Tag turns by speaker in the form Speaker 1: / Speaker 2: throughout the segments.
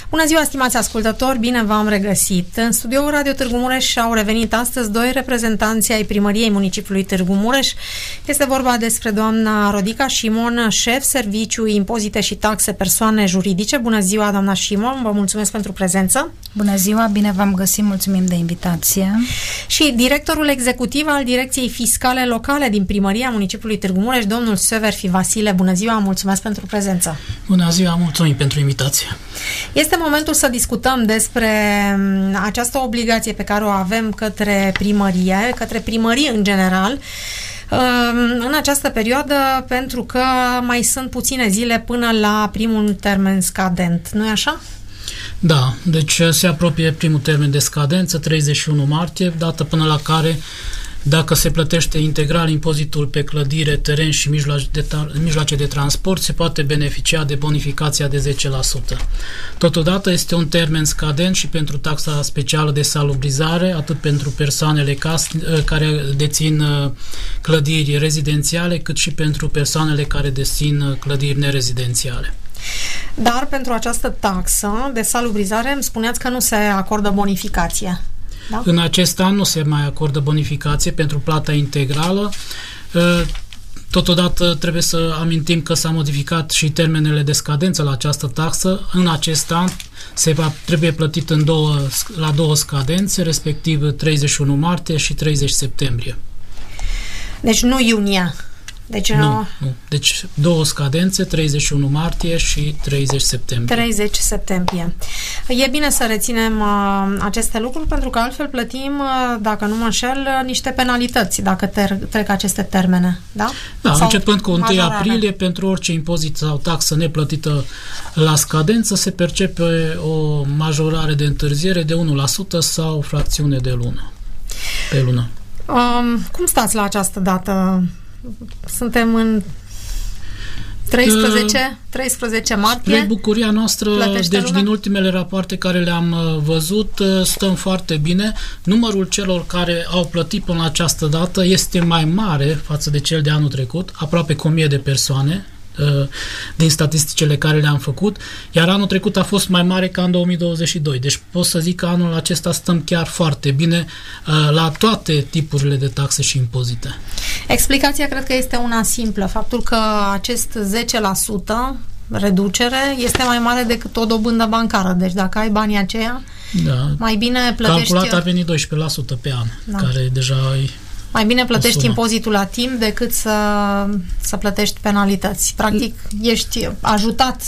Speaker 1: Bună ziua, stimați ascultători, bine v-am regăsit. În studioul Radio Târgu Mureș au revenit astăzi doi reprezentanți ai Primăriei Municipiului Târgu Mureș. Este vorba despre doamna Rodica Șimon, șef Serviciu Impozite și Taxe Persoane Juridice. Bună ziua, doamna Șimon, vă mulțumesc pentru prezență.
Speaker 2: Bună ziua, bine v-am găsit, mulțumim de invitație.
Speaker 1: Și directorul executiv al Direcției Fiscale Locale din Primăria Municipiului Târgu Mureș, domnul Severfi Vasile. Bună ziua, mulțumesc pentru prezență.
Speaker 3: Bună ziua, mulțumim pentru invitație.
Speaker 1: Este momentul să discutăm despre această obligație pe care o avem către primărie, către primării în general, în această perioadă, pentru că mai sunt puține zile până la primul termen scadent. Nu-i așa?
Speaker 3: Da, deci se apropie primul termen de scadență, 31 martie, dată până la care, dacă se plătește integral impozitul pe clădire, teren și mijloace de transport, se poate beneficia de bonificația de 10%. Totodată este un termen scadent și pentru taxa specială de salubrizare, atât pentru persoanele care dețin clădiri rezidențiale, cât și pentru persoanele care dețin clădiri nerezidențiale.
Speaker 1: Dar pentru această taxă de salubrizare îmi spuneați că nu se acordă bonificație. Da?
Speaker 3: În acest an nu se mai acordă bonificație pentru plata integrală. Totodată trebuie să amintim că s-a modificat și termenele de scadență la această taxă. În acest an trebuie plătit la două scadențe, respectiv 31 martie și 30 septembrie.
Speaker 1: Deci nu iunie. Deci
Speaker 3: nu. Deci două scadențe, 31 martie și 30 septembrie.
Speaker 1: 30 septembrie. E bine să reținem aceste lucruri, pentru că altfel plătim, dacă nu mă înșel, niște penalități dacă trec aceste termene. Da?
Speaker 3: Da, sau începând cu 1 aprilie, pentru orice impozit sau taxă neplătită la scadență, se percepe o majorare de întârziere de 1% sau fracțiune de lună pe lună.
Speaker 1: Cum stați la această dată? Suntem în 13 martie.
Speaker 3: Spre bucuria noastră, deci din ultimele rapoarte care le-am văzut, stăm foarte bine. Numărul celor care au plătit până la această dată este mai mare față de cel de anul trecut, aproape cu 1000 de persoane din statisticile care le-am făcut, iar anul trecut a fost mai mare ca în 2022. Deci pot să zic că anul acesta stăm chiar foarte bine la toate tipurile de taxe și impozite. Explicația cred că este una simplă, faptul că acest 10% reducere este mai mare decât o dobândă bancară. Deci dacă ai banii aceia, mai bine plătești... Calculat ar veni 12% pe an, care deja ai... Mai bine plătești impozitul la timp decât să plătești penalități. Practic, ești ajutat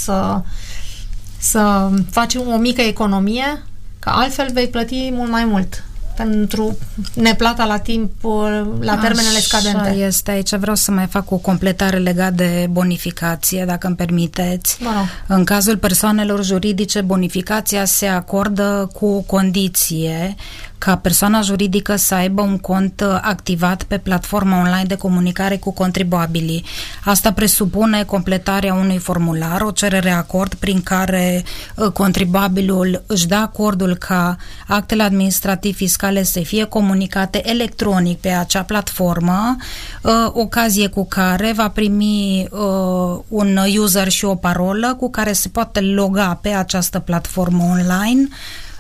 Speaker 3: să faci o mică economie, că altfel vei plăti mult mai mult pentru neplata la timp, la termenele scadente.
Speaker 2: Așa este. Aici vreau să mai fac o completare legată de bonificație, dacă îmi permiteți. În cazul persoanelor juridice, bonificația se acordă cu o condiție, ca persoana juridică să aibă un cont activat pe platforma online de comunicare cu contribuabilii. Asta presupune completarea unui formular, o cerere acord prin care contribuabilul își dă acordul ca actele administrativ-fiscale să fie comunicate electronic pe acea platformă, ocazie cu care va primi un user și o parolă cu care se poate loga pe această platformă online,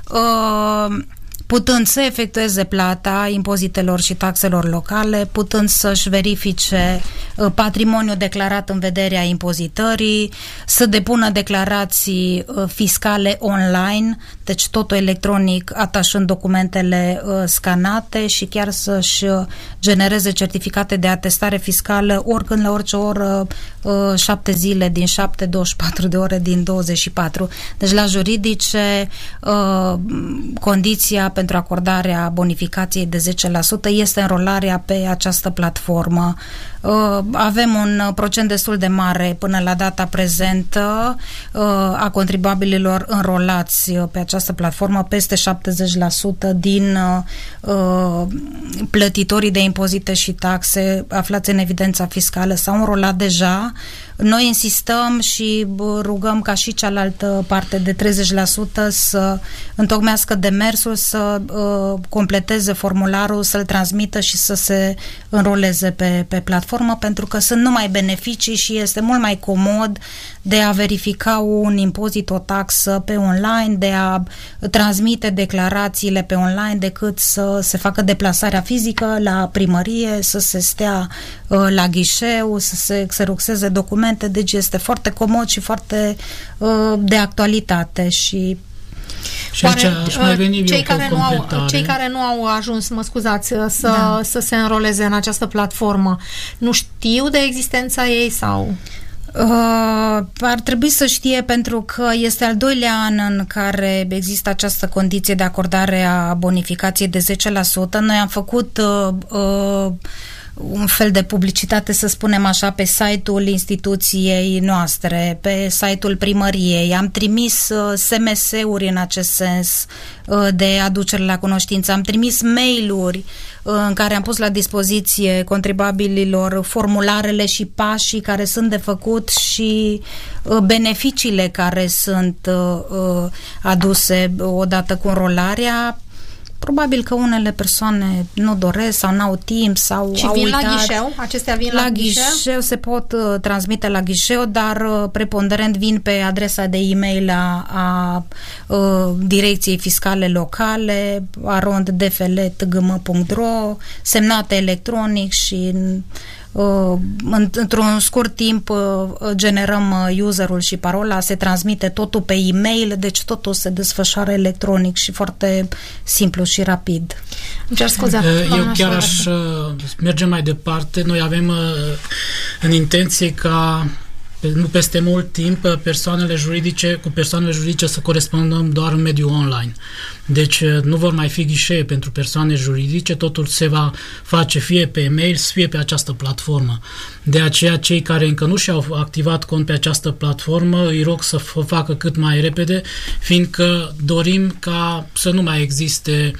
Speaker 2: putând să efectueze plata impozitelor și taxelor locale, putând să-și verifice patrimoniul declarat în vederea impozitării, să depună declarații fiscale online, deci totul electronic, atașând documentele scanate și chiar să-și genereze certificate de atestare fiscală oricând, la orice oră, 7 zile din 7, 24 de ore din 24. Deci la juridice, condiția pentru acordarea bonificației de 10% este înrolarea pe această platformă. Avem un procent destul de mare până la data prezentă a contribuabililor înrolați pe această platformă, peste 70% din plătitorii de impozite și taxe aflați în evidența fiscală s-au înrolat deja. Noi insistăm și rugăm ca și cealaltă parte de 30% să întocmească demersul, să completeze formularul, să-l transmită și să se înroleze pe platformă. platformă pentru că sunt numai beneficii și este mult mai comod de a verifica un impozit, o taxă pe online, de a transmite declarațiile pe online decât să se facă deplasarea fizică la primărie, să se stea la ghișeu, să se xeroxeze documente, deci este foarte comod și foarte de actualitate și
Speaker 1: cei care nu au ajuns, mă scuzați, să se înroleze în această platformă, nu știu de existența ei sau...
Speaker 2: Ar trebui să știe pentru că este al doilea an în care există această condiție de acordare a bonificației de 10%. Noi am făcut un fel de publicitate, să spunem așa, pe site-ul instituției noastre, pe site-ul primăriei. Am trimis SMS-uri în acest sens de aducere la cunoștință. Am trimis mail-uri în care am pus la dispoziție contribuabililor formularele și pașii care sunt de făcut și beneficiile care sunt aduse odată cu înrolarea. Probabil că unele persoane nu doresc sau n-au timp sau
Speaker 1: și
Speaker 2: au
Speaker 1: vin
Speaker 2: uitat.
Speaker 1: La ghișeu? Acestea vin la
Speaker 2: ghișeu? Se pot transmite la ghișeu, dar preponderent vin pe adresa de e-mail a Direcției Fiscale Locale, arond.dfl.gm.ro, semnate electronic și într-un scurt timp generăm userul și parola, se transmite totul pe e-mail, deci totul se desfășoară electronic și foarte simplu și rapid.
Speaker 3: Eu chiar aș merge mai departe. Noi avem în intenție ca nu peste mult timp cu persoanele juridice să corespundăm doar în mediul online. Deci nu vor mai fi ghișee pentru persoane juridice, totul se va face fie pe e-mail, fie pe această platformă. De aceea cei care încă nu și-au activat cont pe această platformă, îi rog să o facă cât mai repede, fiindcă dorim ca să nu mai existe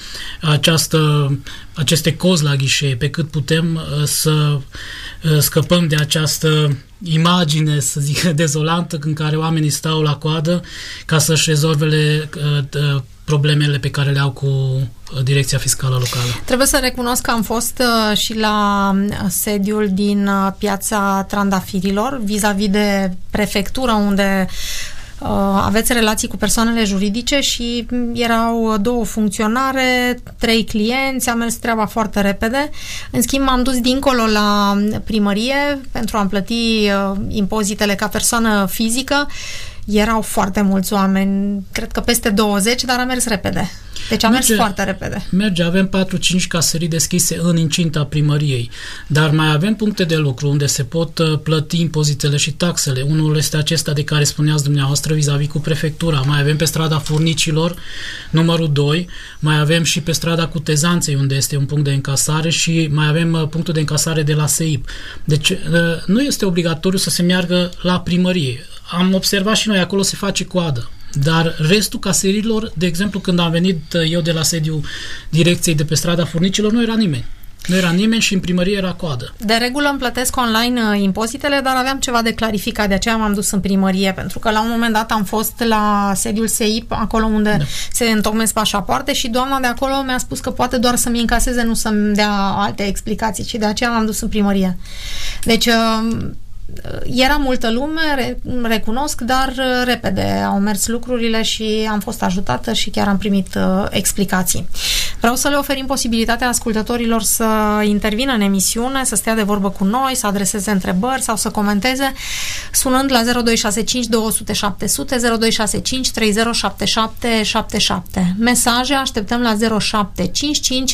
Speaker 3: aceste cozi la ghișee, pe cât putem să scăpăm de această imagine, să zic, dezolantă în care oamenii stau la coadă ca să-și rezolve problemele pe care le au cu Direcția Fiscală Locală.
Speaker 1: Trebuie să recunosc că am fost și la sediul din Piața Trandafirilor, vis-a-vis de prefectură, unde aveți relații cu persoanele juridice și erau 2 funcționare, 3 clienți, a mers treaba foarte repede. În schimb, m-am dus dincolo la primărie pentru a-mi plăti impozitele ca persoană fizică. Erau foarte mulți oameni, cred că peste 20, dar a mers repede. Deci a mers foarte repede.
Speaker 3: Merge, avem 4-5 caserii deschise în incinta primăriei, dar mai avem puncte de lucru unde se pot plăti impozitele și taxele. Unul este acesta de care spuneați dumneavoastră vis-a-vis cu prefectura. Mai avem pe strada Furnicilor, numărul 2, mai avem și pe strada Cutezanței, unde este un punct de încasare și mai avem punctul de încasare de la SEIP. Deci nu este obligatoriu să se meargă la primărie. Am observat și noi, acolo se face coadă. Dar restul caserilor, de exemplu, când am venit eu de la sediul direcției de pe strada Furnicilor, nu era nimeni. Nu era nimeni și în primărie era coadă.
Speaker 1: De regulă îmi plătesc online impozitele, dar aveam ceva de clarificat, de aceea m-am dus în primărie, pentru că la un moment dat am fost la sediul SEIP, acolo unde se întocmesc pașapoarte și doamna de acolo mi-a spus că poate doar să-mi încaseze, nu să-mi dea alte explicații și de aceea m-am dus în primărie. Deci era multă lume, recunosc, dar repede au mers lucrurile și am fost ajutată și chiar am primit explicații. Vreau să le oferim posibilitatea ascultătorilor să intervină în emisiune, să stea de vorbă cu noi, să adreseze întrebări sau să comenteze, sunând la 0265 200 700, 0265 307777. Mesaje așteptăm la 0755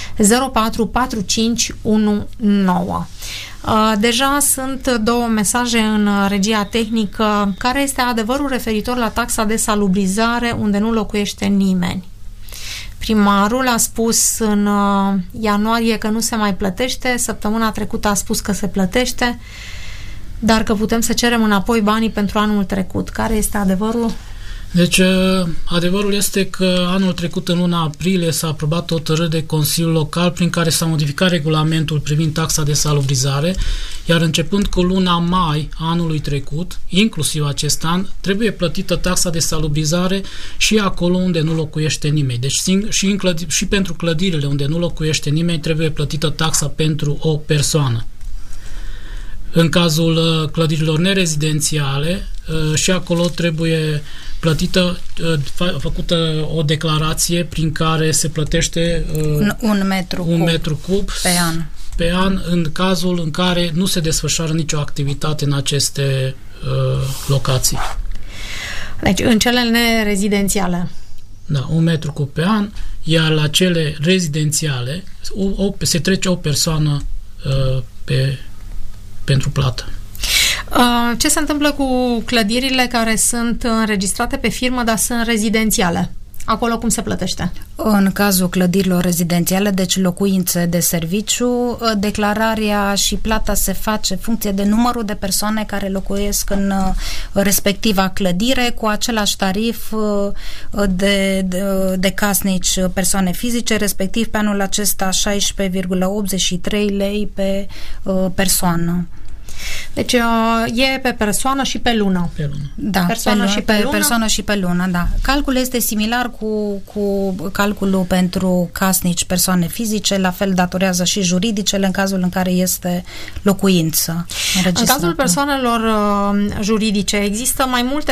Speaker 1: 044519. Deja sunt 2 mesaje în regia tehnică. Care este adevărul referitor la taxa de salubrizare unde nu locuiește nimeni? Primarul a spus în ianuarie că nu se mai plătește, săptămâna trecută a spus că se plătește, dar că putem să cerem înapoi banii pentru anul trecut. Care este adevărul?
Speaker 3: Deci, adevărul este că anul trecut, în luna aprilie, s-a aprobat o hotărâre de Consiliul Local prin care s-a modificat regulamentul privind taxa de salubrizare, iar începând cu luna mai anului trecut, inclusiv acest an, trebuie plătită taxa de salubrizare și acolo unde nu locuiește nimeni. Deci și pentru clădirile unde nu locuiește nimeni trebuie plătită taxa pentru o persoană. În cazul clădirilor nerezidențiale, și acolo trebuie făcută o declarație prin care se plătește
Speaker 2: un metru cub
Speaker 3: pe an în cazul în care nu se desfășoară nicio activitate în aceste locații.
Speaker 1: Deci în cele nerezidențiale.
Speaker 3: Da, 1 metru cub pe an, iar la cele rezidențiale se trece o persoană pentru plată.
Speaker 1: Ce se întâmplă cu clădirile care sunt înregistrate pe firmă, dar sunt rezidențiale? Acolo cum se plătește?
Speaker 2: În cazul clădirilor rezidențiale, deci locuințe de serviciu, declararea și plata se face în funcție de numărul de persoane care locuiesc în respectiva clădire, cu același tarif de casnici persoane fizice, respectiv pe anul acesta 16,83 lei pe persoană.
Speaker 1: Deci e pe persoană și pe lună.
Speaker 3: Pe lună.
Speaker 2: Da, persoană și pe lună, da. Calculul este similar cu calculul pentru casnici persoane fizice, la fel datorează și juridicele în cazul în care este locuință înregistrată.
Speaker 1: În cazul persoanelor juridice există mai multe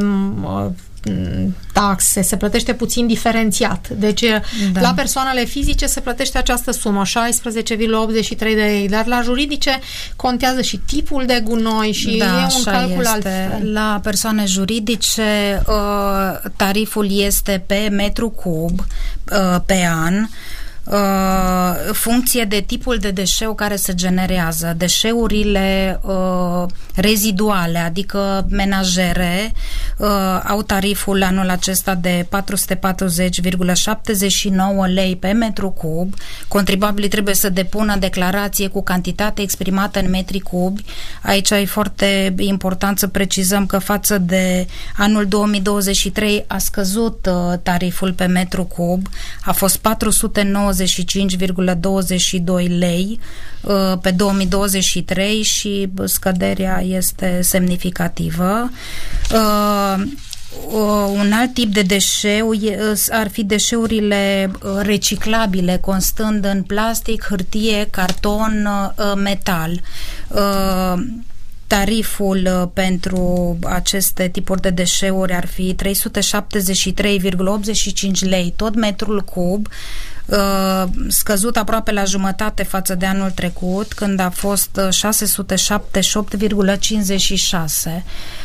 Speaker 1: taxe, se plătește puțin diferențiat. Deci la persoanele fizice se plătește această sumă, 16,83 de lei, dar la juridice contează și tipul de gunoi și e un calcul altfel.
Speaker 2: La persoane juridice tariful este pe metru cub pe an, funcție de tipul de deșeu care se generează. Deșeurile reziduale, adică menajere, au tariful anul acesta de 440,79 lei pe metru cub. Contribuabilii trebuie să depună declarație cu cantitate exprimată în metri cubi. Aici e foarte important să precizăm că față de anul 2023 a scăzut tariful pe metru cub, a fost 495,22 lei pe 2023 și scăderea este semnificativă. Un alt tip de deșeu ar fi deșeurile reciclabile, constând în plastic, hârtie, carton, metal. Tariful pentru aceste tipuri de deșeuri ar fi 373,85 lei tot metrul cub, scăzut aproape la jumătate față de anul trecut, când a fost 678,56.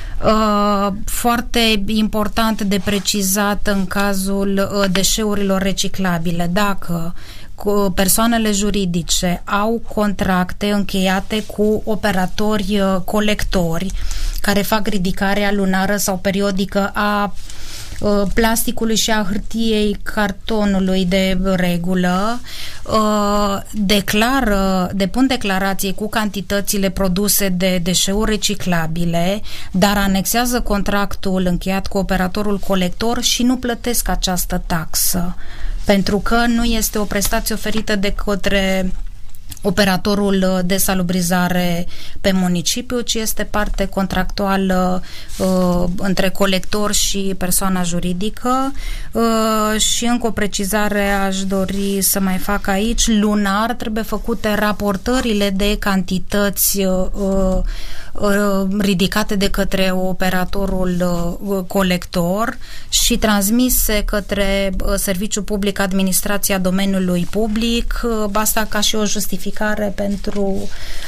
Speaker 2: Foarte important de precizat în cazul deșeurilor reciclabile, dacă persoanele juridice au contracte încheiate cu operatori colectori care fac ridicarea lunară sau periodică a plasticului și a hârtiei, cartonului de regulă, depun declarație cu cantitățile produse de deșeuri reciclabile, dar anexează contractul încheiat cu operatorul colector și nu plătesc această taxă, pentru că nu este o prestație oferită de către operatorul de salubrizare pe municipiu, ci este parte contractuală între colector și persoana juridică. Și încă o precizare aș dori să mai fac aici. Lunar trebuie făcute raportările de cantități ridicate de către operatorul colector și transmise către Serviciul Public Administrația Domeniului Public, asta ca și o justificare pentru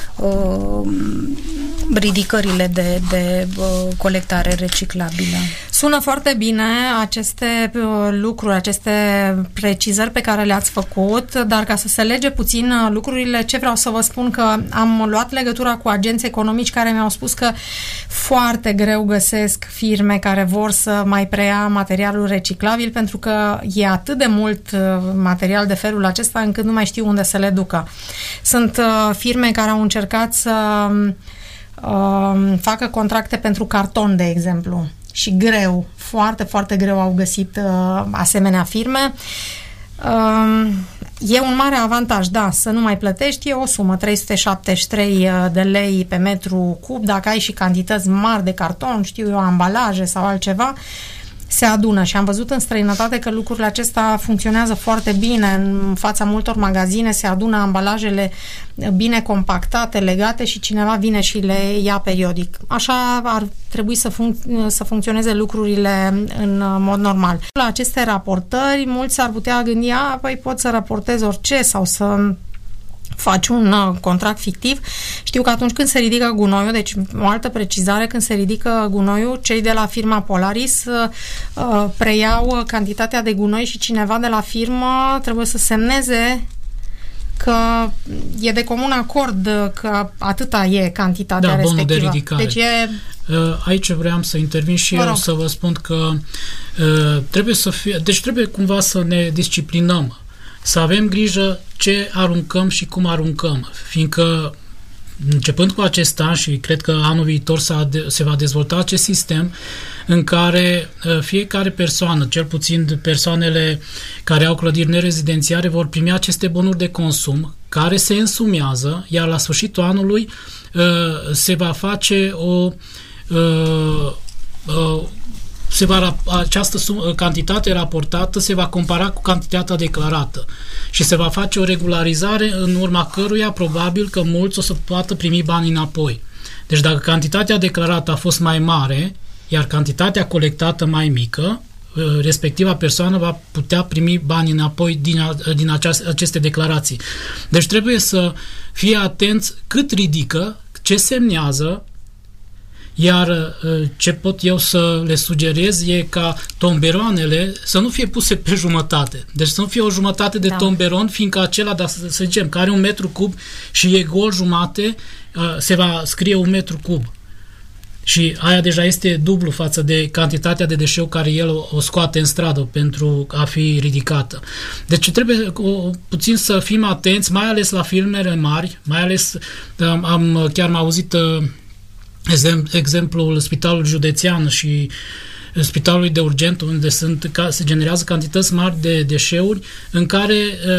Speaker 2: ridicările de colectare reciclabilă.
Speaker 1: Sună foarte bine aceste lucruri, aceste precizări pe care le-ați făcut, dar ca să se lege puțin lucrurile, ce vreau să vă spun, că am luat legătura cu agenți economici care mi-au spus că foarte greu găsesc firme care vor să mai preia materialul reciclabil, pentru că e atât de mult material de felul acesta încât nu mai știu unde să le ducă. Sunt firme care au încercat să facă contracte pentru carton, de exemplu, și greu, foarte, foarte greu au găsit asemenea firme. E un mare avantaj, da, să nu mai plătești, e o sumă, 373 de lei pe metru cub, dacă ai și cantități mari de carton, știu eu, ambalaje sau altceva, se adună și am văzut în străinătate că lucrurile acestea funcționează foarte bine. În fața multor magazine se adună ambalajele bine compactate, legate și cineva vine și le ia periodic. Așa ar trebui să funcționeze lucrurile în mod normal. La aceste raportări, mulți s-ar putea gândi, păi pot să raportez orice sau să faci un contract fictiv. Știu că atunci când se ridică gunoiul, deci o altă precizare, când se ridică gunoiul, cei de la firma Polaris preiau cantitatea de gunoi și cineva de la firmă trebuie să semneze că e de comun acord că atâta e cantitatea respectivă.
Speaker 3: De ridicare.
Speaker 1: Deci e...
Speaker 3: Aici vreau să intervin și eu să vă spun că trebuie cumva să ne disciplinăm, să avem grijă ce aruncăm și cum aruncăm, fiindcă începând cu acest an și cred că anul viitor se va dezvolta acest sistem în care fiecare persoană, cel puțin persoanele care au clădiri nerezidențiare, vor primi aceste bonuri de consum care se însumează, iar la sfârșitul anului se va face această cantitate raportată se va compara cu cantitatea declarată și se va face o regularizare în urma căruia probabil că mulți o să poată primi bani înapoi. Deci dacă cantitatea declarată a fost mai mare, iar cantitatea colectată mai mică, respectiva persoană va putea primi bani înapoi din aceste declarații. Deci trebuie să fie atenți cât ridică, ce semnează. Iar ce pot eu să le sugerez e ca tomberoanele să nu fie puse pe jumătate. Deci să nu fie o jumătate de tomberon, fiindcă acela, să zicem, care are 1 metru cub și e gol jumate, se va scrie 1 metru cub. Și aia deja este dublu față de cantitatea de deșeu care el o scoate în stradă pentru a fi ridicată. Deci trebuie puțin să fim atenți, mai ales la firmele mari, mai ales chiar am auzit exemplul Spitalului Județean și Spitalului de Urgență, unde se generează cantități mari de deșeuri, în care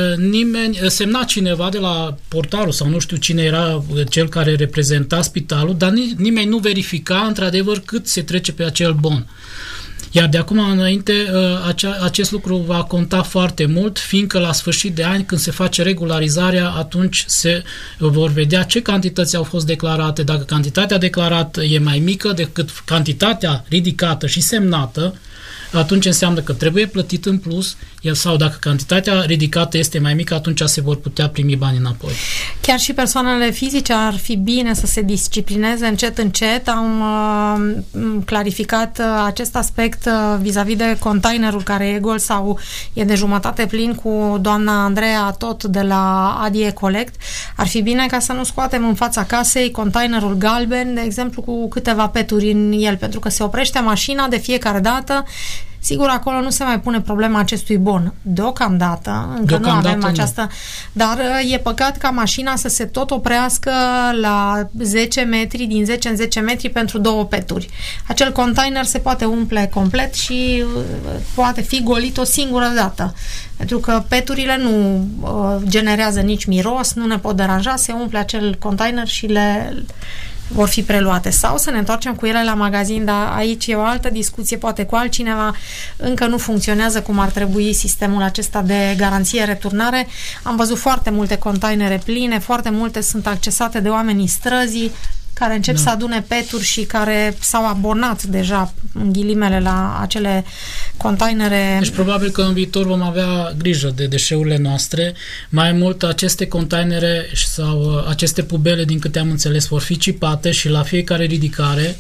Speaker 3: semna cineva de la portarul sau nu știu cine era cel care reprezenta spitalul, dar nimeni nu verifica într-adevăr cât se trece pe acel bon. Iar de acum înainte acest lucru va conta foarte mult, fiindcă la sfârșit de an, când se face regularizarea, atunci se vor vedea ce cantități au fost declarate. Dacă cantitatea declarată e mai mică decât cantitatea ridicată și semnată, atunci înseamnă că trebuie plătit în plus, sau dacă cantitatea ridicată este mai mică, atunci se vor putea primi bani înapoi.
Speaker 1: Chiar și persoanele fizice ar fi bine să se disciplineze încet. Am clarificat acest aspect vis-a-vis de containerul care e gol sau e de jumătate plin cu doamna Andreea Tot de la Adie Collect. Ar fi bine ca să nu scoatem în fața casei containerul galben, de exemplu, cu câteva peturi în el, pentru că se oprește mașina de fiecare dată. Sigur, acolo nu se mai pune problema acestui bon. Deocamdată nu avem această... Dar e păcat ca mașina să se tot oprească la 10 metri, din 10 în 10 metri pentru 2 peturi. Acel container se poate umple complet și poate fi golit o singură dată. Pentru că peturile nu generează nici miros, nu ne pot deranja, se umple acel container și le vor fi preluate. Sau să ne întoarcem cu ele la magazin, dar aici e o altă discuție, poate cu altcineva. Încă nu funcționează cum ar trebui sistemul acesta de garanție-returnare. Am văzut foarte multe containere pline, foarte multe sunt accesate de oamenii străzii, care încep să adune peturi și care s-au abonat deja, în ghilimele, la acele containere.
Speaker 3: Deci probabil că în viitor vom avea grijă de deșeurile noastre. Mai mult, aceste containere sau aceste pubele, din câte am înțeles, vor fi cipate și la fiecare ridicare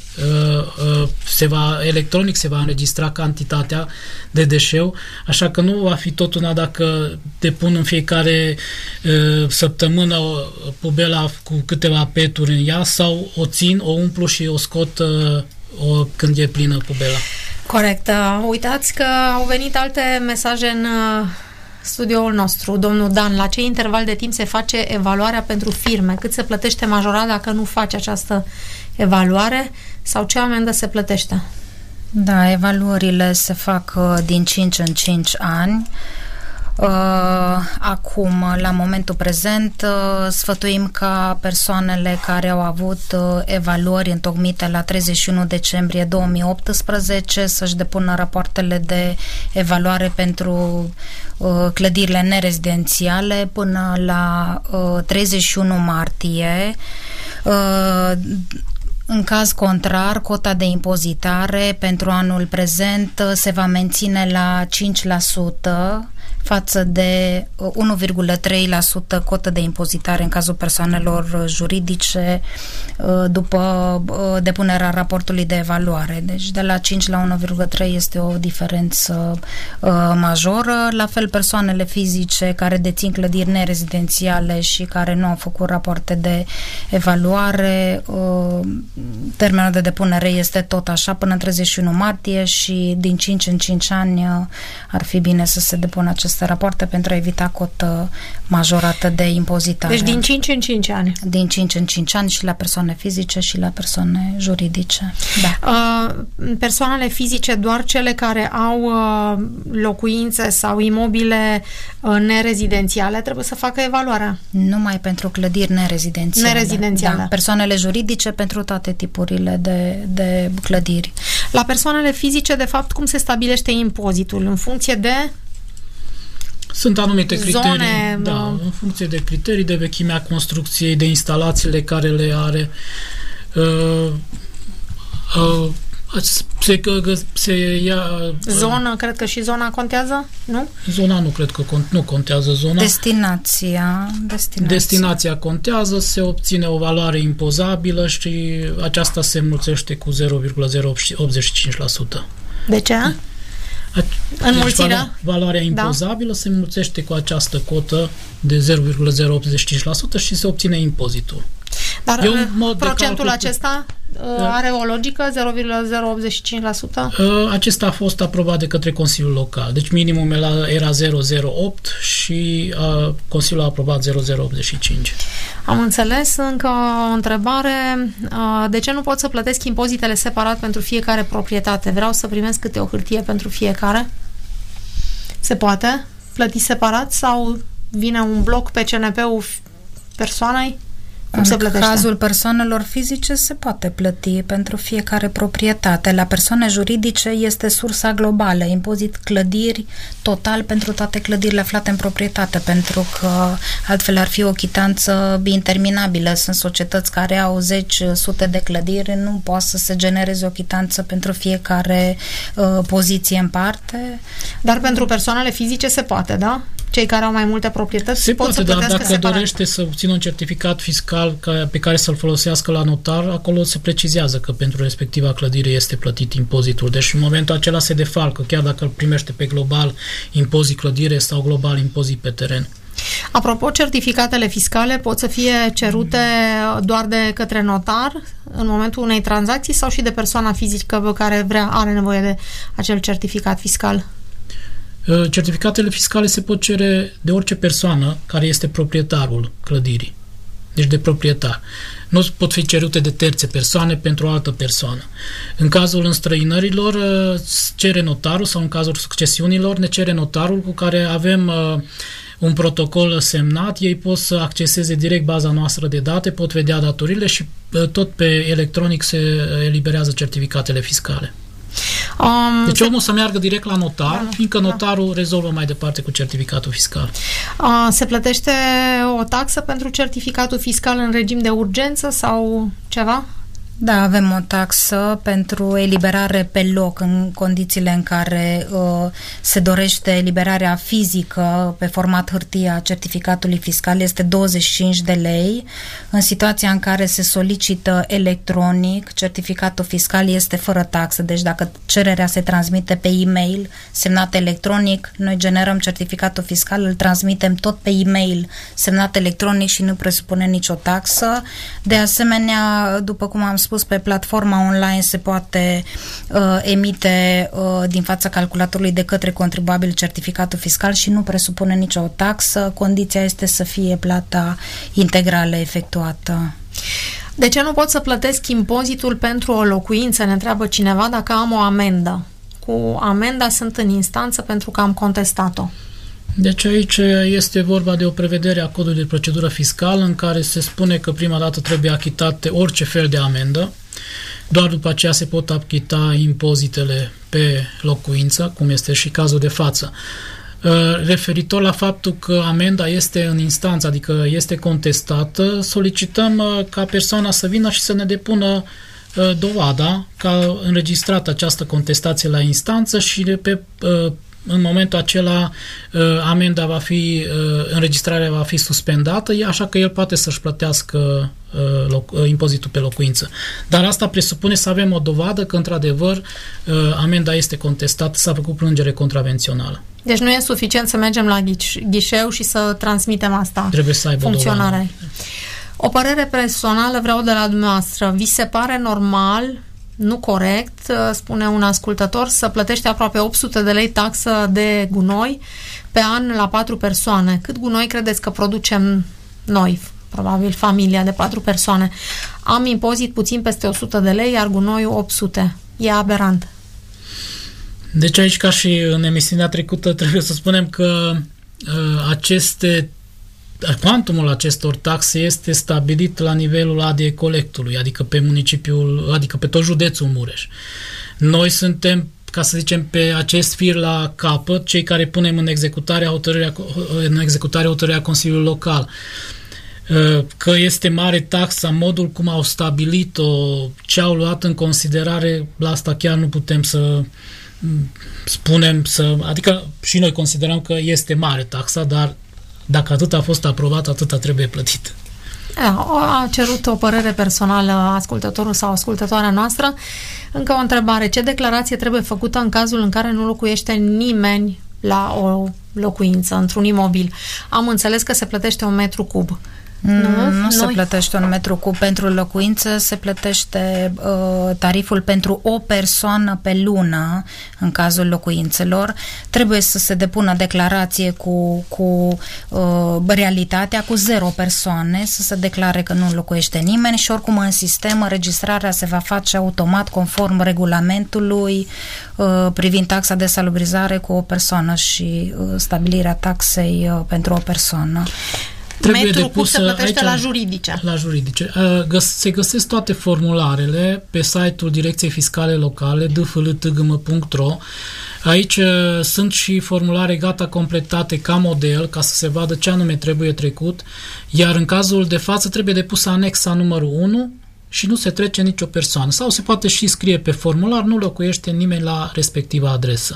Speaker 3: electronic se va înregistra cantitatea de deșeu, așa că nu va fi tot una dacă depun în fiecare săptămână pubela cu câteva peturi în ea sau o țin, o umplu și o scot când e plină pubela.
Speaker 1: Corect. Uitați că au venit alte mesaje în studioul nostru. Domnul Dan, la ce interval de timp se face evaluarea pentru firme? Cât se plătește majorat dacă nu faci această evaluare? Sau ce amendă se plătește?
Speaker 2: Da, evaluările se fac din 5 în 5 ani. Acum, la momentul prezent, sfătuim ca persoanele care au avut evaluări întocmite la 31 decembrie 2018 să-și depună rapoartele de evaluare pentru clădirile nerezidențiale până la 31 martie. În caz contrar, cota de impozitare pentru anul prezent se va menține la 5% față de 1,3% cotă de impozitare în cazul persoanelor juridice după depunerea raportului de evaluare. Deci de la 5 la 1,3 este o diferență majoră. La fel, persoanele fizice care dețin clădiri nerezidențiale și care nu au făcut rapoarte de evaluare, termenul de depunere este tot așa până în 31 martie și din 5 în 5 ani ar fi bine să se depună aceste rapoarte pentru a evita cotă majorată de impozitare.
Speaker 1: Deci din 5 în 5 ani.
Speaker 2: Din 5 în 5 ani și la persoane fizice și la persoane juridice. Da.
Speaker 1: Persoanele fizice, doar cele care au locuințe sau imobile nerezidențiale trebuie să facă evaluarea.
Speaker 2: Numai pentru clădiri nerezidențiale. Da. Persoanele juridice pentru toate tipurile de clădiri.
Speaker 1: La persoanele fizice, de fapt, cum se stabilește impozitul? În funcție de
Speaker 3: sunt anumite criterii, în funcție de criterii, de vechimea construcției, de instalațiile care le are. Se ia...
Speaker 1: Zonă, cred că și zona contează, nu?
Speaker 3: Zona nu cred că nu contează zona.
Speaker 2: Destinația
Speaker 3: contează, se obține o valoare impozabilă și aceasta se înmulțește cu 0,085%.
Speaker 1: De ce?
Speaker 3: Deci valoarea impozabilă se înmulțește cu această cotă de 0,085% și se obține impozitul.
Speaker 1: Dar procentul acesta are o logică, 0,085%?
Speaker 3: Acesta a fost aprobat de către Consiliul Local. Deci minimum era 0,08 și Consiliul a aprobat 0,085.
Speaker 1: Am înțeles. Încă o întrebare. De ce nu pot să plătesc impozitele separat pentru fiecare proprietate? Vreau să primesc câte o hârtie pentru fiecare? Se poate plăti separat sau vine un bloc pe CNP-ul persoanei?
Speaker 2: În cazul persoanelor fizice se poate plăti pentru fiecare proprietate. La persoane juridice este sursa globală, impozit clădiri total pentru toate clădirile aflate în proprietate, pentru că altfel ar fi o chitanță interminabilă. Sunt societăți care au sute de clădiri, nu poate să se genereze o chitanță pentru fiecare poziție în parte.
Speaker 1: Dar pentru persoanele fizice se poate, da? Cei care au mai multe proprietăți pot să plătească
Speaker 3: dacă
Speaker 1: separat.
Speaker 3: Dorește să obțină un certificat fiscal pe care să-l folosească la notar, acolo se precizează că pentru respectiva clădire este plătit impozitul. Deci în momentul acela se defalcă, chiar dacă îl primește pe global impozit clădire sau global impozit pe teren.
Speaker 1: Apropo, certificatele fiscale pot să fie cerute doar de către notar în momentul unei tranzacții sau și de persoana fizică care are nevoie de acel certificat fiscal?
Speaker 3: Certificatele fiscale se pot cere de orice persoană care este proprietarul clădirii. Deci de proprietar. Nu pot fi cerute de terțe persoane pentru o altă persoană. În cazul înstrăinărilor cere notarul sau în cazul succesiunilor ne cere notarul cu care avem un protocol semnat. Ei pot să acceseze direct baza noastră de date, pot vedea datorile și tot pe electronic se eliberează certificatele fiscale. Deci omul să meargă direct la notar, fiindcă notarul rezolvă mai departe cu certificatul fiscal.
Speaker 1: Se plătește o taxă pentru certificatul fiscal în regim de urgență sau ceva?
Speaker 2: Da, avem o taxă pentru eliberare pe loc în condițiile în care se dorește eliberarea fizică pe format hârtie a certificatului fiscal, este 25 de lei. În situația în care se solicită electronic, certificatul fiscal este fără taxă. Deci dacă cererea se transmite pe e-mail semnat electronic, noi generăm certificatul fiscal, îl transmitem tot pe e-mail semnat electronic și nu presupune nicio taxă. De asemenea, după cum am spus, pe platforma online se poate emite din fața calculatorului de către contribuabil certificatul fiscal și nu presupune nicio taxă. Condiția este să fie plata integrală efectuată.
Speaker 1: De ce nu pot să plătesc impozitul pentru o locuință? Ne întreabă cineva dacă am o amendă. Cu amenda sunt în instanță pentru că am contestat-o.
Speaker 3: Deci aici este vorba de o prevedere a codului de procedură fiscală în care se spune că prima dată trebuie achitate orice fel de amendă, doar după aceea se pot achita impozitele pe locuință, cum este și cazul de față. Referitor la faptul că amenda este în instanță, adică este contestată, solicităm ca persoana să vină și să ne depună dovada că a înregistrat această contestație la instanță și în momentul acela amenda va fi, înregistrarea va fi suspendată, așa că el poate să-și plătească impozitul pe locuință. Dar asta presupune să avem o dovadă că într-adevăr amenda este contestată, s-a făcut plângere contravențională.
Speaker 1: Deci nu e suficient să mergem la ghișeu și să transmitem asta.
Speaker 3: Trebuie să aibă
Speaker 1: funcționarea. O părere personală vreau de la dumneavoastră. Vi se pare normal, nu corect, spune un ascultător, să plătești aproape 800 de lei taxă de gunoi pe an la 4 persoane? Cât gunoi credeți că producem noi, probabil familia de 4 persoane? Am impozit puțin peste 100 de lei, iar gunoiul 800. E aberant.
Speaker 3: Deci aici, ca și în emisiunea trecută, trebuie să spunem că cuantumul acestor taxe este stabilit la nivelul ADE colectului, adică pe municipiul, adică pe tot județul Mureș. Noi suntem, ca să zicem, pe acest fir la capăt, cei care punem în executare hotărârea Consiliului Local. Că este mare taxa, modul cum au stabilit-o, ce au luat în considerare, la asta chiar nu putem să spunem, adică și noi considerăm că este mare taxa, dar dacă atât a fost aprobat, atâta trebuie plătit.
Speaker 1: A cerut o părere personală ascultătorul sau ascultătoarea noastră. Încă o întrebare. Ce declarație trebuie făcută în cazul în care nu locuiește nimeni la o locuință, într-un imobil? Am înțeles că se plătește 1 metru cub.
Speaker 2: Nu se plătește 1 metru cub pentru locuință, se plătește tariful pentru o persoană pe lună în cazul locuințelor. Trebuie să se depună declarație cu realitatea, cu 0 persoane, să se declare că nu locuiește nimeni și oricum în sistem înregistrarea se va face automat conform regulamentului privind taxa de salubrizare cu o persoană și stabilirea taxei pentru o persoană.
Speaker 1: Metru cub se plătește la juridice.
Speaker 3: La juridice. Se găsesc toate formularele pe site-ul Direcției Fiscale Locale dfltgm.ro. Aici sunt și formulare gata completate ca model, ca să se vadă ce anume trebuie trecut, iar în cazul de față trebuie depusă anexa numărul 1 și nu se trece nicio persoană. Sau se poate și scrie pe formular, nu locuiește nimeni la respectiva adresă.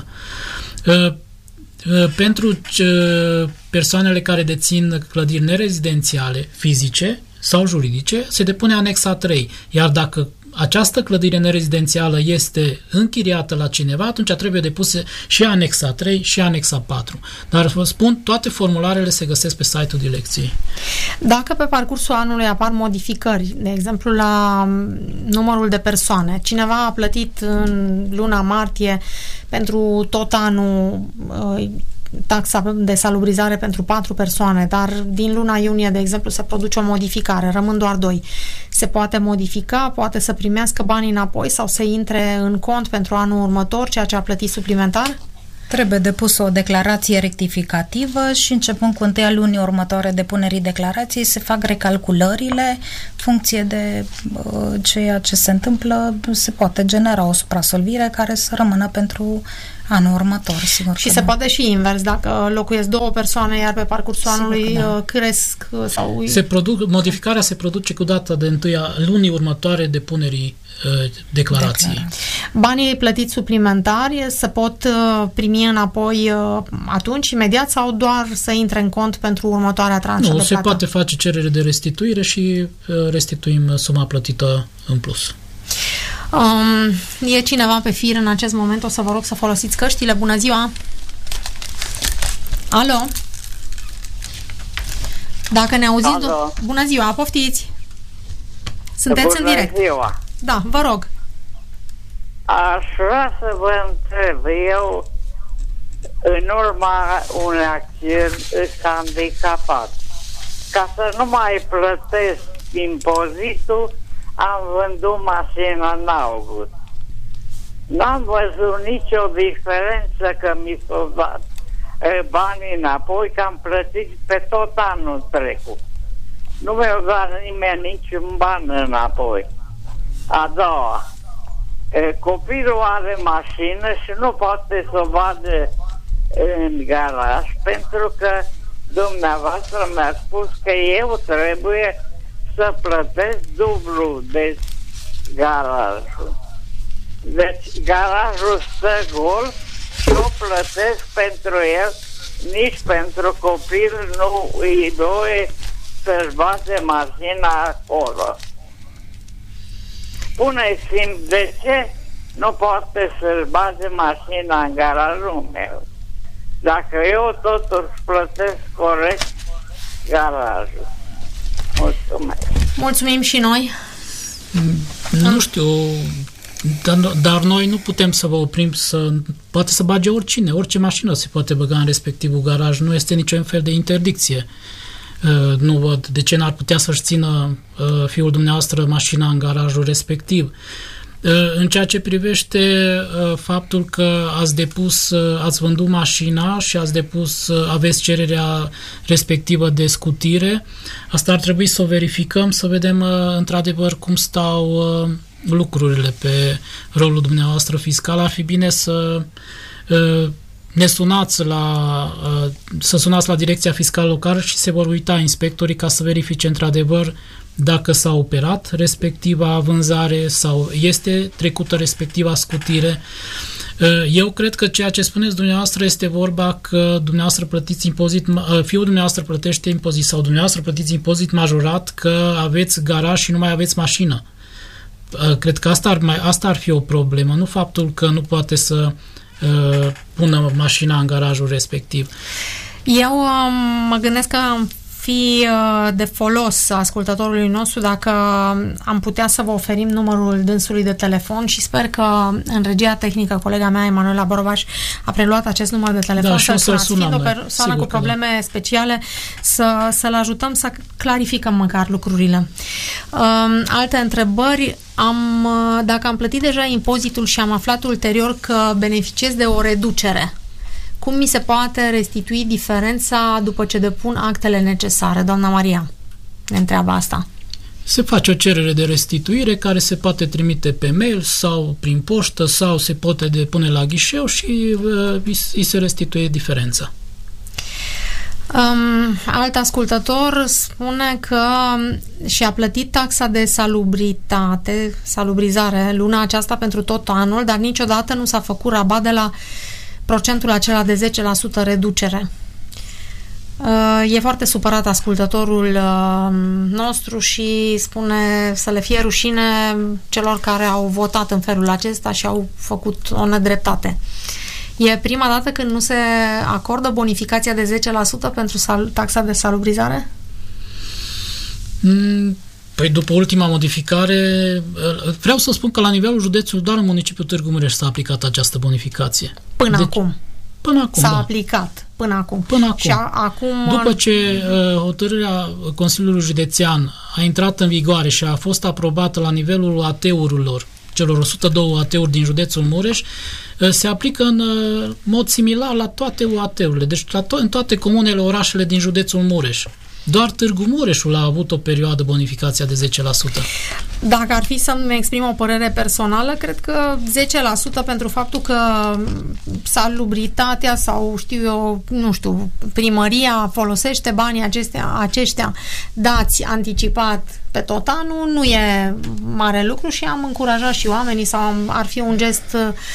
Speaker 3: Pentru persoanele care dețin clădiri nerezidențiale, fizice sau juridice, se depune anexa 3. Iar dacă această clădire nerezidențială este închiriată la cineva, atunci trebuie depuse și anexa 3 și anexa 4. Dar vă spun, toate formularele se găsesc pe site-ul direcției.
Speaker 1: Dacă pe parcursul anului apar modificări, de exemplu la numărul de persoane, cineva a plătit în luna martie pentru tot anul taxa de salubrizare pentru 4 persoane, dar din luna iunie, de exemplu, se produce o modificare, rămân doar 2. Se poate modifica, poate să primească banii înapoi sau să intre în cont pentru anul următor, ceea ce a plătit suplimentar?
Speaker 2: Trebuie depusă o declarație rectificativă și începând cu 1-a lunii următoare depunerii declarației se fac recalculările, funcție de ceea ce se întâmplă, se poate genera o suprasolvire care să rămână pentru anul următor, sigur.
Speaker 1: Și se poate și invers, dacă locuiesc 2 persoane, iar pe parcursul anului cresc sau...
Speaker 3: Modificarea se produce cu data de 1-a lunii următoare depunerii declarației.
Speaker 1: Banii plătiți suplimentari se pot primi înapoi atunci, imediat, sau doar să intre în cont pentru următoarea tranșă de plată?
Speaker 3: Se poate face cerere de restituire și restituim suma plătită în plus.
Speaker 1: E cineva pe fir în acest moment, o să vă rog să folosiți căștile. Bună ziua! Alo? Dacă ne auziți...
Speaker 4: Alo.
Speaker 1: Bună ziua, poftiți! Sunteți în direct.
Speaker 4: Bună ziua!
Speaker 1: Da, vă rog.
Speaker 4: Aș vrea să vă întreb, eu în urma unui accident sunt handicapat. Ca să nu mai plătesc impozitul, am vândut mașina în august. N-am văzut nicio diferență că mi s-a dat banii înapoi, că am plătit pe tot anul trecut. Nu mi-a dat nimeni niciun ban înapoi. A doua, copilul are mașină și nu poate să o vadă în garaj pentru că dumneavoastră mi-a spus că eu trebuie să plătesc dublu de garajul. Deci garajul stă gol și eu plătesc pentru el, nici pentru copil nu îi doie să-și bage mașina acolo. Spuneți-mi de ce nu poate să-și bage mașina în garajul meu, dacă eu totuși plătesc corect garajul. Mulțumesc.
Speaker 1: Mulțumim și noi.
Speaker 3: Nu știu, dar noi nu putem să vă oprim poate să bage oricine, orice mașină se poate băga în respectivul garaj, nu este niciun fel de interdicție. Nu văd de ce n-ar putea să-și țină fiul dumneavoastră mașina în garajul respectiv. În ceea ce privește faptul că ați vândut mașina și aveți cererea respectivă de scutire, asta ar trebui să o verificăm, să vedem într-adevăr cum stau lucrurile pe rolul dumneavoastră fiscal. Ar fi bine să sunați la Direcția Fiscală Locală și se vor uita inspectorii ca să verifice într-adevăr dacă s-a operat respectiva vânzare sau este trecută respectiva scutire. Eu cred că ceea ce spuneți dumneavoastră este vorba că dumneavoastră plătiți impozit, fiul dumneavoastră plătește impozit sau dumneavoastră plătiți impozit majorat că aveți garaj și nu mai aveți mașină. Cred că asta ar fi o problemă, nu faptul că nu poate să pună mașina în garajul respectiv.
Speaker 1: Eu mă gândesc că am fi de folos ascultătorului nostru dacă am putea să vă oferim numărul dânsului de telefon și sper că în regia tehnică colega mea, Emanuela Borovaș, a preluat acest număr de telefon, să-l fiind o persoană cu probleme speciale, să-l ajutăm să clarificăm măcar lucrurile. Alte întrebări. Dacă am plătit deja impozitul și am aflat ulterior că beneficiez de o reducere, cum mi se poate restitui diferența după ce depun actele necesare? Doamna Maria ne întreabă asta.
Speaker 3: Se face o cerere de restituire care se poate trimite pe mail sau prin poștă sau se poate depune la ghișeu și îi se restituie diferența.
Speaker 1: Alt ascultător spune că și-a plătit taxa de salubrizare luna aceasta pentru tot anul, dar niciodată nu s-a făcut rabat de la procentul acela de 10% reducere. E foarte supărat ascultătorul nostru și spune să le fie rușine celor care au votat în felul acesta și au făcut o nedreptate. E prima dată când nu se acordă bonificația de 10% pentru taxa de salubrizare?
Speaker 3: Păi după ultima modificare, vreau să spun că la nivelul județului doar în municipiul Târgu Mureș s-a aplicat această bonificație.
Speaker 1: Până acum s-a
Speaker 3: da.
Speaker 1: aplicat. Până acum.
Speaker 3: Și după ce hotărârea Consiliului Județean a intrat în vigoare și a fost aprobată la nivelul AT-urilor, celor 102 AT-uri din județul Mureș, se aplică în mod similar la toate UAT-urile, deci în toate comunele, orașele din județul Mureș. Doar Târgu Mureșul a avut o perioadă bonificația de 10%.
Speaker 1: Dacă ar fi să-mi exprim o părere personală, cred că 10% pentru faptul că salubritatea sau primăria folosește banii aceștia dați anticipat pe tot anul, nu e mare lucru și am încurajat și oamenii sau ar fi un gest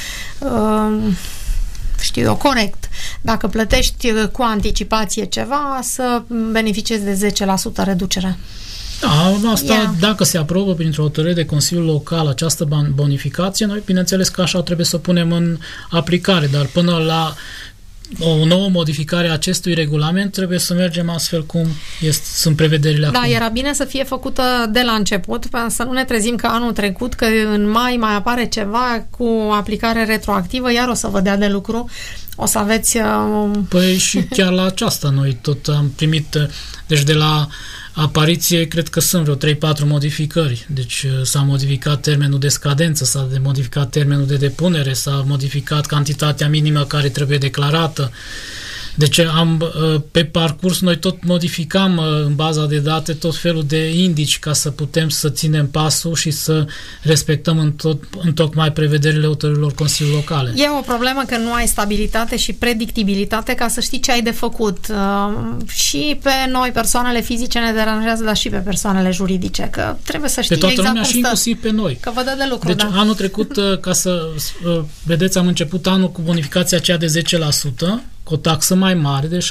Speaker 1: corect. Dacă plătești cu anticipație ceva, să beneficiezi de 10% reducere.
Speaker 3: Da, asta, dacă se aprobă printr-o hotărâre de Consiliul Local această bonificație, noi, bineînțeles că așa trebuie să o punem în aplicare, dar până la o nouă modificare a acestui regulament trebuie să mergem astfel cum sunt prevederile acum.
Speaker 1: Da, era bine să fie făcută de la început, pentru să nu ne trezim că anul trecut, că în mai apare ceva cu aplicare retroactivă, iar o să vă dea de lucru, o să aveți...
Speaker 3: Păi și chiar la aceasta noi tot am primit, deci de la apariție, cred că sunt vreo 3-4 modificări. Deci s-a modificat termenul de scadență, s-a modificat termenul de depunere, s-a modificat cantitatea minimă care trebuie declarată. Deci pe parcurs noi tot modificam în baza de date tot felul de indici ca să putem să ținem pasul și să respectăm întocmai prevederile hotărârilor Consiliului Locale.
Speaker 1: E o problemă că nu ai stabilitate și predictibilitate ca să știi ce ai de făcut. Și pe noi, persoanele fizice, ne deranjează, dar și pe persoanele juridice, că trebuie să știi exact cum stă.
Speaker 3: Și inclusiv pe noi.
Speaker 1: Că vă dă de lucru,
Speaker 3: deci anul trecut, ca să vedeți, am început anul cu bonificația aceea de 10%, cu o taxă mai mare de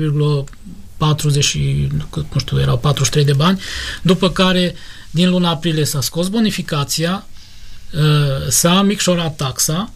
Speaker 3: 17,40, nu știu, erau 43 de bani, după care din luna aprilie s-a scos bonificația, s-a micșorat taxa,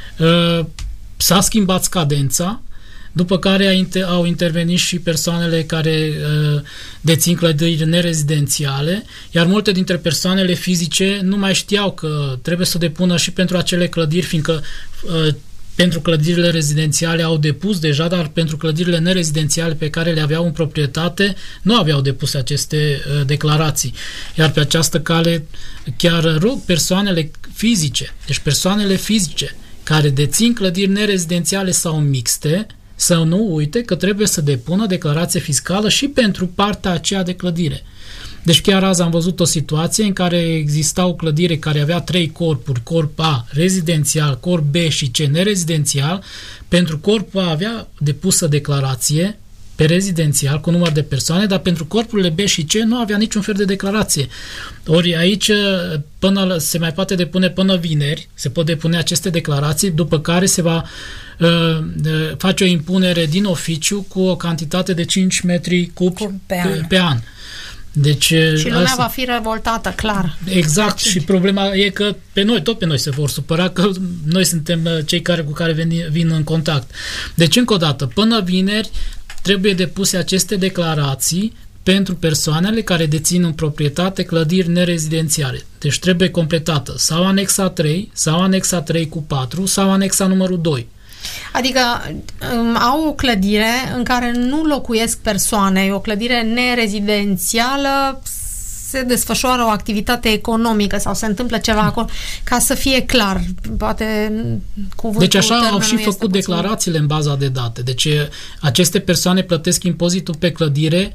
Speaker 3: s-a schimbat scadența, după care au intervenit și persoanele care dețin clădiri nerezidențiale, iar multe dintre persoanele fizice nu mai știau că trebuie să depună și pentru acele clădiri, fiindcă pentru clădirile rezidențiale au depus deja, dar pentru clădirile nerezidențiale pe care le aveau în proprietate nu aveau depus aceste declarații. Iar pe această cale chiar rog persoanele fizice, deci persoanele fizice care dețin clădiri nerezidențiale sau mixte, să nu uite că trebuie să depună declarație fiscală și pentru partea aceea de clădire. Deci chiar azi am văzut o situație în care exista o clădire care avea 3 corpuri, corp A rezidențial, corp B și C nerezidențial. Pentru corp A avea depusă declarație pe rezidențial cu număr de persoane, dar pentru corpurile B și C nu avea niciun fel de declarație. Ori aici se mai poate depune până vineri, se pot depune aceste declarații, după care se va face o impunere din oficiu cu o cantitate de 5 metri cubi pe an. Deci,
Speaker 1: și lumea va fi revoltată, clar.
Speaker 3: Exact, și problema e că tot pe noi se vor supăra, că noi suntem cei cu care vin în contact. Deci, încă o dată, până vineri trebuie depuse aceste declarații pentru persoanele care dețin în proprietate clădiri nerezidențiale. Deci trebuie completată sau anexa 3, sau anexa 3 cu 4, sau anexa numărul 2.
Speaker 1: Adică au o clădire în care nu locuiesc persoane, e o clădire nerezidențială, se desfășoară o activitate economică sau se întâmplă ceva acolo, ca să fie clar. Poate cuvântul.
Speaker 3: Deci așa au și făcut declarațiile în baza de date. Deci aceste persoane plătesc impozitul pe clădire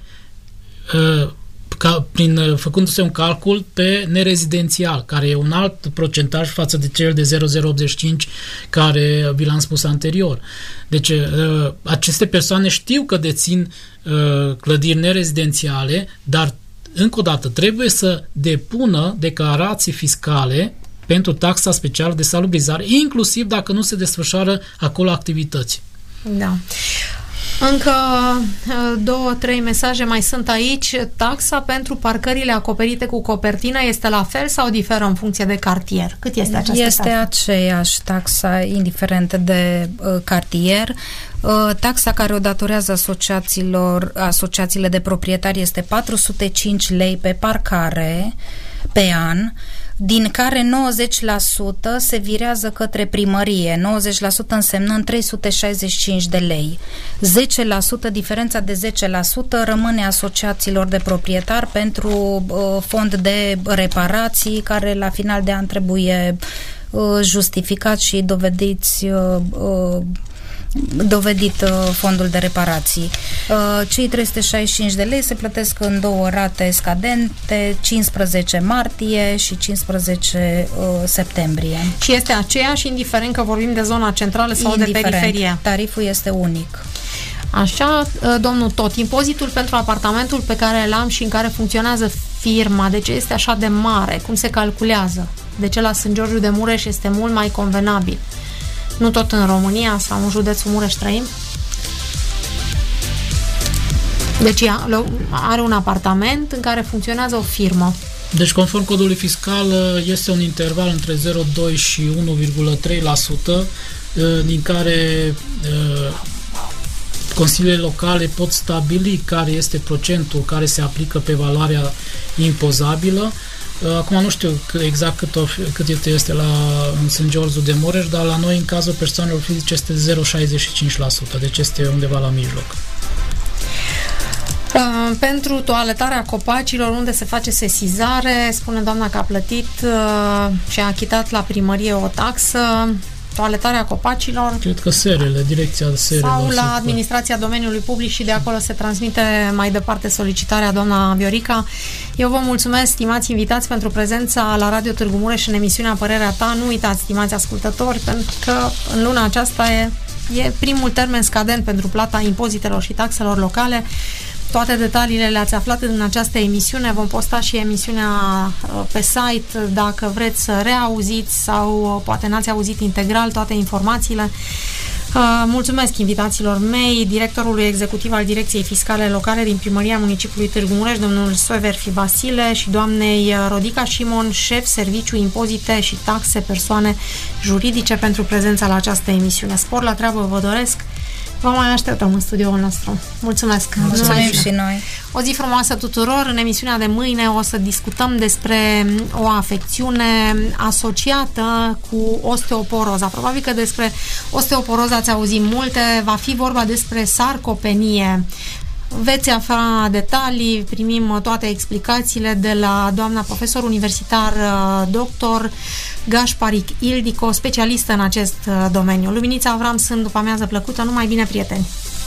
Speaker 3: făcându-se un calcul pe nerezidențial, care e un alt procentaj față de cel de 0,085 care vi l-am spus anterior. Deci aceste persoane știu că dețin clădiri nerezidențiale, dar încă o dată trebuie să depună declarații fiscale pentru taxa specială de salubrizare, inclusiv dacă nu se desfășoară acolo activități.
Speaker 1: Da. Încă 2-3 mesaje mai sunt aici. Taxa pentru parcările acoperite cu copertină este la fel sau diferă în funcție de cartier? Cât este această taxă?
Speaker 2: Este aceeași taxa, indiferent de cartier. Taxa care o datorează asociațiile de proprietari este 405 lei pe parcare pe an, din care 90% se virează către primărie, 90% însemnând 365 de lei. 10%, diferența de 10% rămâne asociațiilor de proprietari pentru fond de reparații, care la final de an trebuie justificat și dovedit fondul de reparații. Cei 365 de lei se plătesc în 2 rate scadente, 15 martie și 15 septembrie.
Speaker 1: Și este aceeași, indiferent că vorbim de zona centrală sau de periferie.
Speaker 2: Tariful este unic.
Speaker 1: Așa, domnul Tot, impozitul pentru apartamentul pe care l-am și în care funcționează firma, de ce este așa de mare? Cum se calculează? De ce la Sant Georgiu de Mureș este mult mai convenabil? Nu tot în România sau în județul Mureș trăim? Deci are un apartament în care funcționează o firmă.
Speaker 3: Deci, conform codului fiscal, este un interval între 0,2 și 1,3%, din care consiliile locale pot stabili care este procentul care se aplică pe valoarea impozabilă. Acum nu știu exact cât este în Sant Georgiu de Mureș, dar la noi, în cazul persoanelor fizice, este 0,65%, deci este undeva la mijloc.
Speaker 1: Pentru toaletarea copacilor, unde se face sesizare, spune doamna că a plătit și a achitat la primărie o taxă, toaletarea copacilor.
Speaker 3: Cred că serele, direcția serelor.
Speaker 1: Sau la administrația domeniului public și de acolo se transmite mai departe solicitarea doamna Viorica. Eu vă mulțumesc, stimați invitați, pentru prezența la Radio Târgu Mureș în emisiunea Părerea Ta. Nu uitați, stimați ascultători, pentru că în luna aceasta e primul termen scadent pentru plata impozitelor și taxelor locale. Toate detaliile le-ați aflat în această emisiune. Vom posta și emisiunea pe site dacă vreți să reauziți sau poate n-ați auzit integral toate informațiile. Mulțumesc invitațiilor mei, directorului executiv al Direcției Fiscale Locale din Primăria Municipiului Târgu Mureș, domnul Soever Fibasile, și doamnei Rodica Șimon, șef Serviciu Impozite și Taxe Persoane Juridice, pentru prezența la această emisiune. Spor la treabă vă doresc. Vă mai așteptăm în studioul nostru. Mulțumesc!
Speaker 2: Mulțumim și noi!
Speaker 1: O zi frumoasă tuturor! În emisiunea de mâine o să discutăm despre o afecțiune asociată cu osteoporoza. Probabil că despre osteoporoza ați auzit multe. Va fi vorba despre sarcopenie. Veți afla detalii, primim toate explicațiile de la doamna profesor universitar dr. Gașparic Ildico, specialistă în acest domeniu. Luminița Avram sunt, după amiază plăcută, numai bine, prieteni!